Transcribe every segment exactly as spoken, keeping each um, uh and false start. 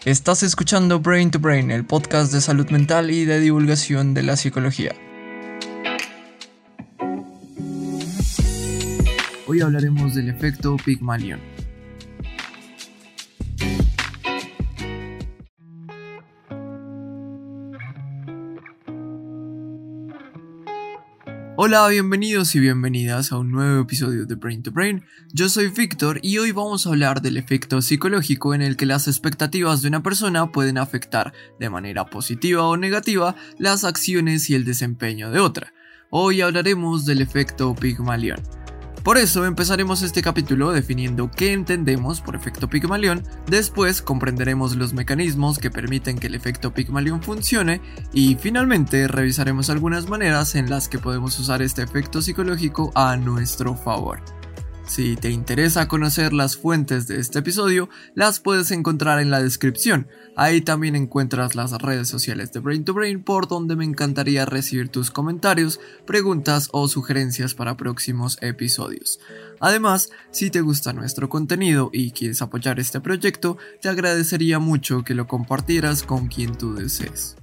Estás escuchando Brain to Brain, el podcast de salud mental y de divulgación de la psicología. Hoy hablaremos del efecto Pygmalion. Hola, bienvenidos y bienvenidas a un nuevo episodio de Brain to Brain. Yo soy Víctor y hoy vamos a hablar del efecto psicológico en el que las expectativas de una persona pueden afectar de manera positiva o negativa las acciones y el desempeño de otra. Hoy hablaremos del efecto Pygmalion. Por eso empezaremos este capítulo definiendo qué entendemos por efecto Pygmalion, después comprenderemos los mecanismos que permiten que el efecto Pygmalion funcione y finalmente revisaremos algunas maneras en las que podemos usar este efecto psicológico a nuestro favor. Si te interesa conocer las fuentes de este episodio, las puedes encontrar en la descripción. Ahí también encuentras las redes sociales de Brain to Brain, por donde me encantaría recibir tus comentarios, preguntas o sugerencias para próximos episodios. Además, si te gusta nuestro contenido y quieres apoyar este proyecto, te agradecería mucho que lo compartieras con quien tú desees.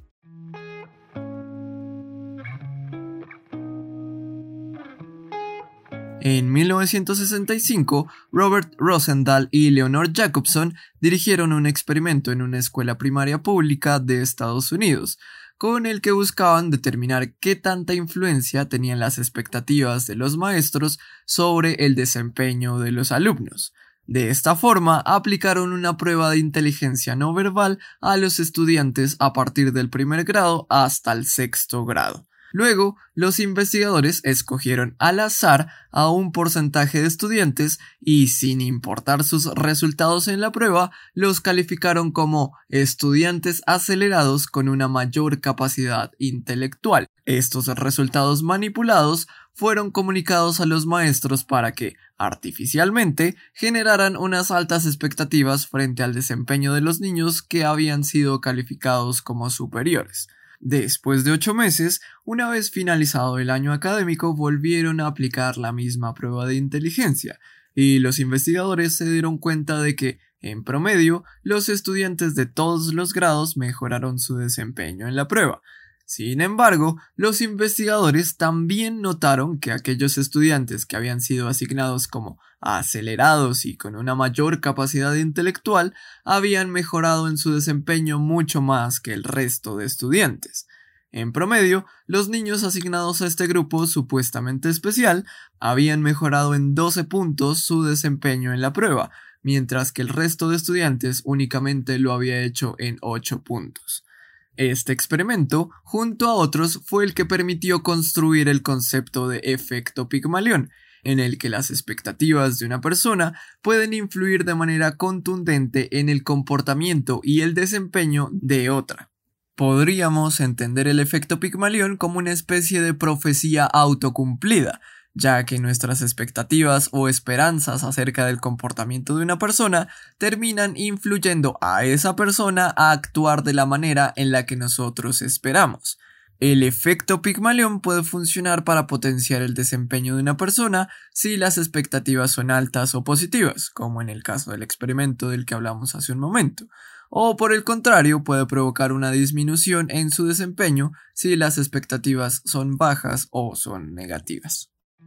En mil novecientos sesenta y cinco, Robert Rosendahl y Leonore Jacobson dirigieron un experimento en una escuela primaria pública de Estados Unidos, con el que buscaban determinar qué tanta influencia tenían las expectativas de los maestros sobre el desempeño de los alumnos. De esta forma, aplicaron una prueba de inteligencia no verbal a los estudiantes a partir del primer grado hasta el sexto grado. Luego, los investigadores escogieron al azar a un porcentaje de estudiantes y, sin importar sus resultados en la prueba, los calificaron como estudiantes acelerados con una mayor capacidad intelectual. Estos resultados manipulados fueron comunicados a los maestros para que, artificialmente, generaran unas altas expectativas frente al desempeño de los niños que habían sido calificados como superiores. Después de ocho meses, una vez finalizado el año académico, volvieron a aplicar la misma prueba de inteligencia, y los investigadores se dieron cuenta de que, en promedio, los estudiantes de todos los grados mejoraron su desempeño en la prueba. Sin embargo, los investigadores también notaron que aquellos estudiantes que habían sido asignados como acelerados y con una mayor capacidad intelectual habían mejorado en su desempeño mucho más que el resto de estudiantes. En promedio, los niños asignados a este grupo supuestamente especial habían mejorado en doce puntos su desempeño en la prueba, mientras que el resto de estudiantes únicamente lo había hecho en ocho puntos. Este experimento, junto a otros, fue el que permitió construir el concepto de efecto Pygmalion, en el que las expectativas de una persona pueden influir de manera contundente en el comportamiento y el desempeño de otra. Podríamos entender el efecto Pygmalion como una especie de profecía autocumplida, ya que nuestras expectativas o esperanzas acerca del comportamiento de una persona terminan influyendo a esa persona a actuar de la manera en la que nosotros esperamos. El efecto Pygmalion puede funcionar para potenciar el desempeño de una persona si las expectativas son altas o positivas, como en el caso del experimento del que hablamos hace un momento, o por el contrario puede provocar una disminución en su desempeño si las expectativas son bajas o son negativas.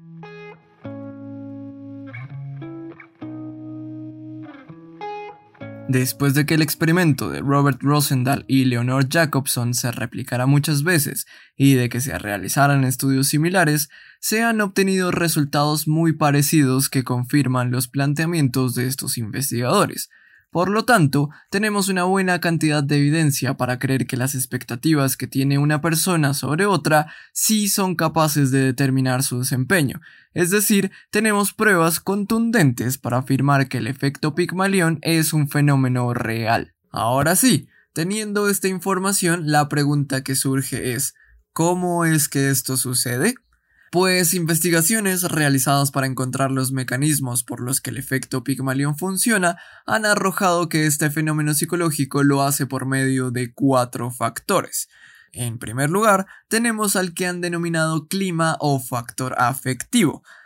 Después de que el experimento de Robert Rosendahl y Leonore Jacobson se replicara muchas veces y de que se realizaran estudios similares, se han obtenido resultados muy parecidos que confirman los planteamientos de estos investigadores. Por lo tanto, tenemos una buena cantidad de evidencia para creer que las expectativas que tiene una persona sobre otra sí son capaces de determinar su desempeño. Es decir, tenemos pruebas contundentes para afirmar que el efecto Pygmalion es un fenómeno real. Ahora sí, teniendo esta información, la pregunta que surge es ¿cómo es que esto sucede? Pues investigaciones realizadas para encontrar los mecanismos por los que el efecto Pygmalion funciona han arrojado que este fenómeno psicológico lo hace por medio de cuatro factores. En primer lugar, tenemos al que han denominado clima o factor afectivo.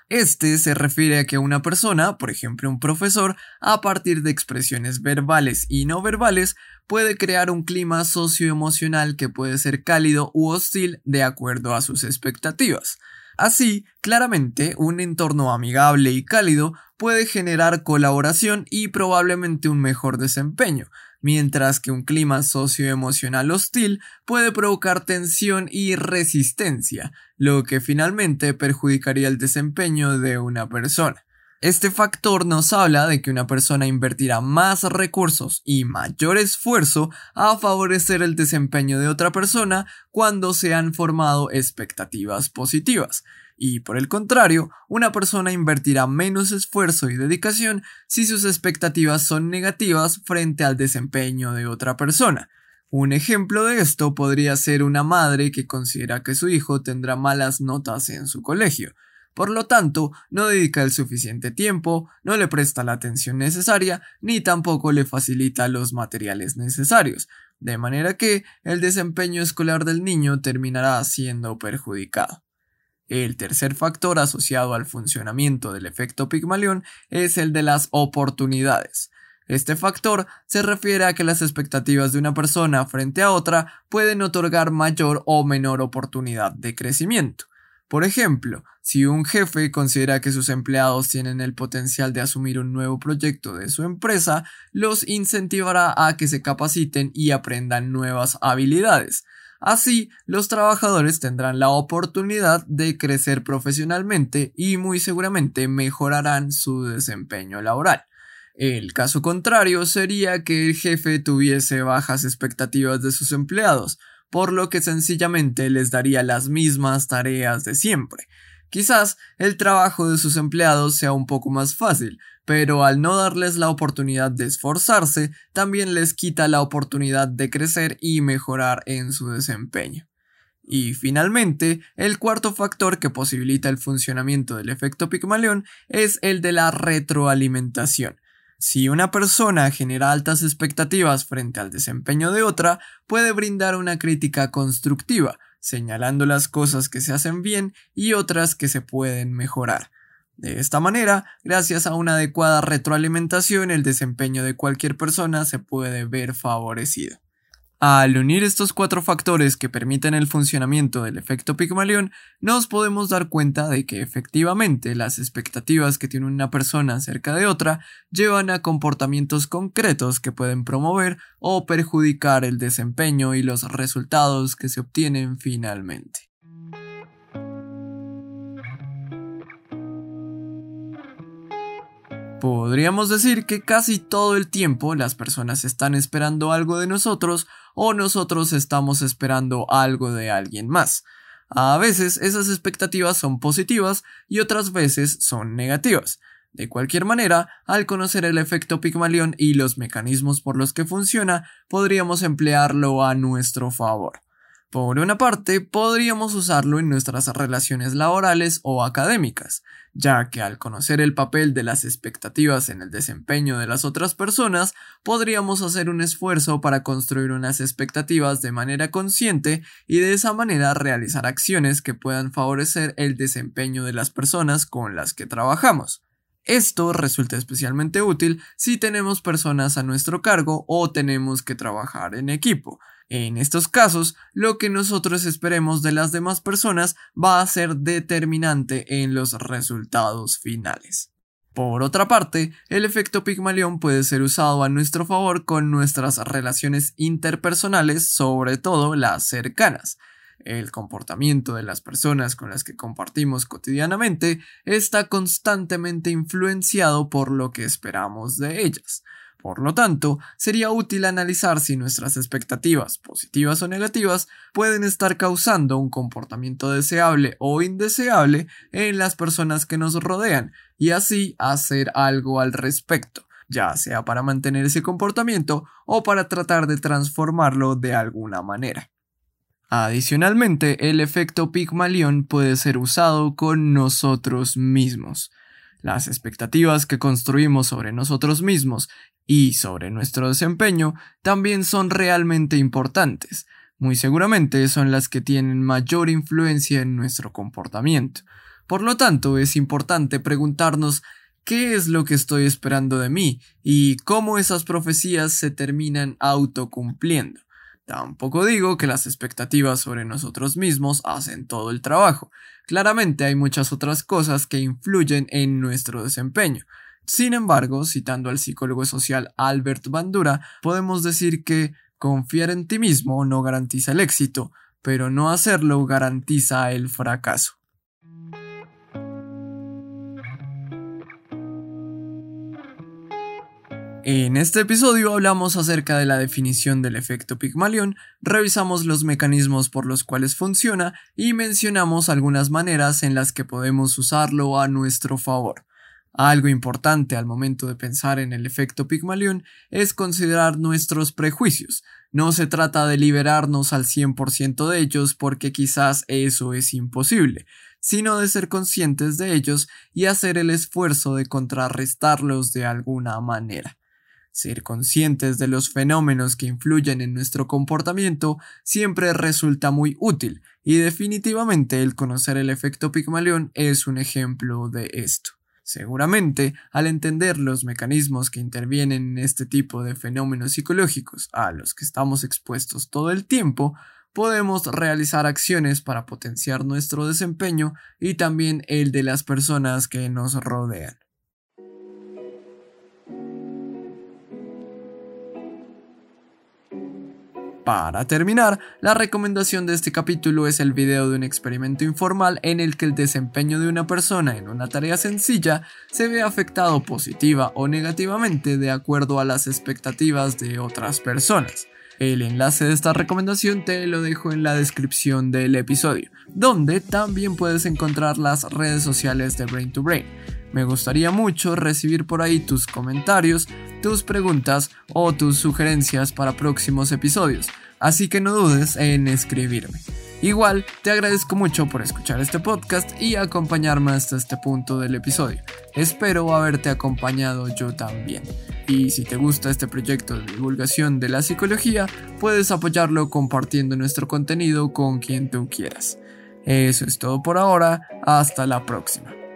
Este se refiere a que una persona, por ejemplo un profesor, a partir de expresiones verbales y no verbales, puede crear un clima socioemocional que puede ser cálido u hostil de acuerdo a sus expectativas. Así, claramente, un entorno amigable y cálido puede generar colaboración y probablemente un mejor desempeño, mientras que un clima socioemocional hostil puede provocar tensión y resistencia, lo que finalmente perjudicaría el desempeño de una persona. Este factor nos habla de que una persona invertirá más recursos y mayor esfuerzo a favorecer el desempeño de otra persona cuando se han formado expectativas positivas. Y por el contrario, una persona invertirá menos esfuerzo y dedicación si sus expectativas son negativas frente al desempeño de otra persona. Un ejemplo de esto podría ser una madre que considera que su hijo tendrá malas notas en su colegio. Por lo tanto, no dedica el suficiente tiempo, no le presta la atención necesaria, ni tampoco le facilita los materiales necesarios, de manera que el desempeño escolar del niño terminará siendo perjudicado. El tercer factor asociado al funcionamiento del efecto Pigmalión es el de las oportunidades. Este factor se refiere a que las expectativas de una persona frente a otra pueden otorgar mayor o menor oportunidad de crecimiento. Por ejemplo, si un jefe considera que sus empleados tienen el potencial de asumir un nuevo proyecto de su empresa, los incentivará a que se capaciten y aprendan nuevas habilidades. Así, los trabajadores tendrán la oportunidad de crecer profesionalmente y muy seguramente mejorarán su desempeño laboral. El caso contrario sería que el jefe tuviese bajas expectativas de sus empleados, por lo que sencillamente les daría las mismas tareas de siempre. Quizás el trabajo de sus empleados sea un poco más fácil, pero al no darles la oportunidad de esforzarse, también les quita la oportunidad de crecer y mejorar en su desempeño. Y finalmente, el cuarto factor que posibilita el funcionamiento del efecto Pigmalión es el de la retroalimentación. Si una persona genera altas expectativas frente al desempeño de otra, puede brindar una crítica constructiva, señalando las cosas que se hacen bien y otras que se pueden mejorar. De esta manera, gracias a una adecuada retroalimentación, el desempeño de cualquier persona se puede ver favorecido. Al unir estos cuatro factores que permiten el funcionamiento del efecto Pigmalión, nos podemos dar cuenta de que efectivamente las expectativas que tiene una persona acerca de otra llevan a comportamientos concretos que pueden promover o perjudicar el desempeño y los resultados que se obtienen finalmente. Podríamos decir que casi todo el tiempo las personas están esperando algo de nosotros o nosotros estamos esperando algo de alguien más. A veces esas expectativas son positivas y otras veces son negativas. De cualquier manera, al conocer el efecto Pigmalión y los mecanismos por los que funciona, podríamos emplearlo a nuestro favor. Por una parte, podríamos usarlo en nuestras relaciones laborales o académicas, ya que al conocer el papel de las expectativas en el desempeño de las otras personas, podríamos hacer un esfuerzo para construir unas expectativas de manera consciente y de esa manera realizar acciones que puedan favorecer el desempeño de las personas con las que trabajamos. Esto resulta especialmente útil si tenemos personas a nuestro cargo o tenemos que trabajar en equipo. En estos casos, lo que nosotros esperemos de las demás personas va a ser determinante en los resultados finales. Por otra parte, el efecto Pigmalión puede ser usado a nuestro favor con nuestras relaciones interpersonales, sobre todo las cercanas. El comportamiento de las personas con las que compartimos cotidianamente está constantemente influenciado por lo que esperamos de ellas. Por lo tanto, sería útil analizar si nuestras expectativas, positivas o negativas, pueden estar causando un comportamiento deseable o indeseable en las personas que nos rodean, y así hacer algo al respecto, ya sea para mantener ese comportamiento o para tratar de transformarlo de alguna manera. Adicionalmente, el efecto Pigmalión puede ser usado con nosotros mismos. Las expectativas que construimos sobre nosotros mismos y sobre nuestro desempeño también son realmente importantes. Muy seguramente son las que tienen mayor influencia en nuestro comportamiento. Por lo tanto, es importante preguntarnos qué es lo que estoy esperando de mí y cómo esas profecías se terminan autocumpliendo. Tampoco digo que las expectativas sobre nosotros mismos hacen todo el trabajo. Claramente hay muchas otras cosas que influyen en nuestro desempeño. Sin embargo, citando al psicólogo social Albert Bandura, podemos decir que confiar en ti mismo no garantiza el éxito, pero no hacerlo garantiza el fracaso. En este episodio hablamos acerca de la definición del efecto Pigmalión, revisamos los mecanismos por los cuales funciona y mencionamos algunas maneras en las que podemos usarlo a nuestro favor. Algo importante al momento de pensar en el efecto Pigmalión es considerar nuestros prejuicios. No se trata de liberarnos al cien por ciento de ellos porque quizás eso es imposible, sino de ser conscientes de ellos y hacer el esfuerzo de contrarrestarlos de alguna manera. Ser conscientes de los fenómenos que influyen en nuestro comportamiento siempre resulta muy útil y definitivamente el conocer el efecto Pigmalión es un ejemplo de esto. Seguramente, al entender los mecanismos que intervienen en este tipo de fenómenos psicológicos a los que estamos expuestos todo el tiempo, podemos realizar acciones para potenciar nuestro desempeño y también el de las personas que nos rodean. Para terminar, la recomendación de este capítulo es el video de un experimento informal en el que el desempeño de una persona en una tarea sencilla se ve afectado positiva o negativamente de acuerdo a las expectativas de otras personas. El enlace de esta recomendación te lo dejo en la descripción del episodio, donde también puedes encontrar las redes sociales de Brain to Brain. Me gustaría mucho recibir por ahí tus comentarios, tus preguntas o tus sugerencias para próximos episodios, así que no dudes en escribirme. Igual, te agradezco mucho por escuchar este podcast y acompañarme hasta este punto del episodio. Espero haberte acompañado yo también. Y si te gusta este proyecto de divulgación de la psicología, puedes apoyarlo compartiendo nuestro contenido con quien tú quieras. Eso es todo por ahora, hasta la próxima.